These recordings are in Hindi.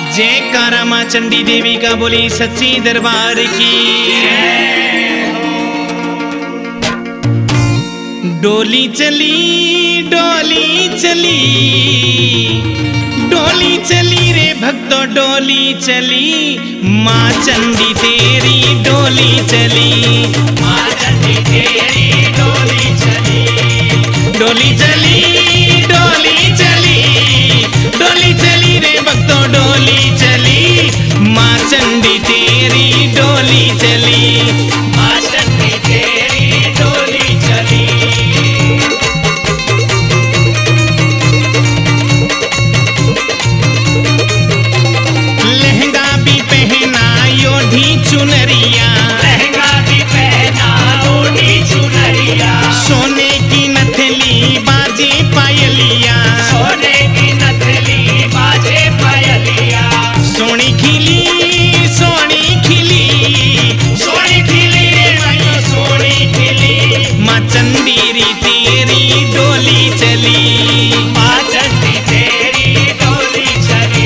जयकारा मां चंडी देवी का बोली सच्ची दरबार की। डोली चली डोली चली डोली चली रे भक्तों डोली चली, मां चंडी तेरी डोली चली, मां चंडी तेरी डोली चली, डोली चली डोली चली डोली चली रे भक्तों डोली चली, मां चंडी तेरी डोली चली, मां चंडी तेरी डोली चली। लहंगा भी पहना योधी चुनरिया, लहंगा भी पहना ओढ़ी चुनरिया, सोने की नथली बाजे पायलिया, सोने की नथली बाजे पायलिया, सोनी खिली सोनी खिली सोनी खिली रे भाई सोनी खिली, मां चंडीरी तेरी डोली चली, मां चंडी तेरी डोली चली।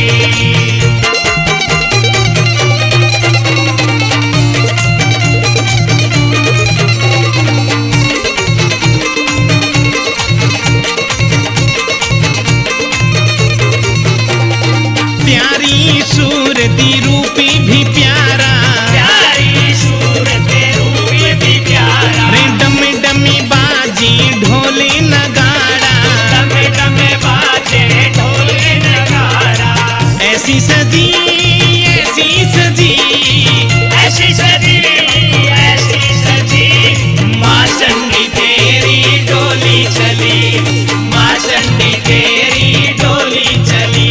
प्यारी सूरती रूपी भी प्यारा, प्यारी सूरत रूप भी प्यारा, रे डमे डमे बाजी ढोले नगाड़ा, डमे डमे बाजे ढोले नगाड़ा, ऐसी सजी ऐसी सजी ऐसी सजी ऐसी सजी, मां चंडी तेरी डोली चली, मां चंडी तेरी डोली चली।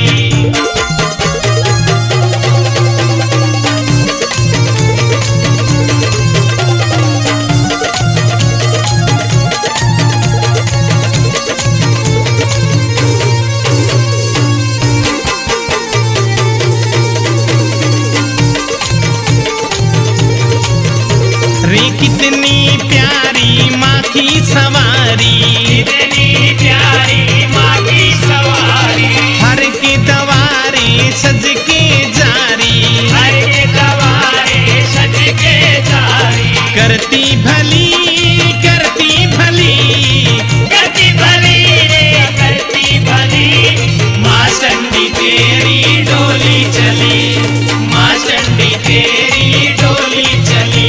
रे कितनी प्यारी माँ की सवारी, कितनी प्यारी माँ की सवारी, हर के दवारे सज के जारी, हर के दवारे सज के जारी, करती भली करती भली करती भली रे करती भली, मां चंडी तेरी डोली चली, मां चंडी तेरी डोली चली।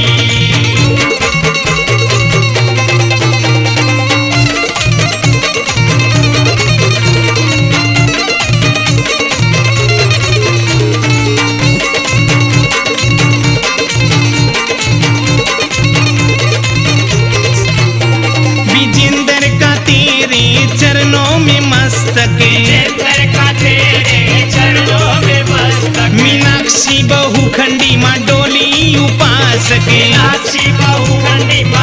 विजेंद्र का तेरे चरणों में मस्तक, चंद्र का तेरे चरणों में मस्तक, मीनाक्षी बहुखंडी माँ डोली उपासक, मीनाक्षी बहुखंडी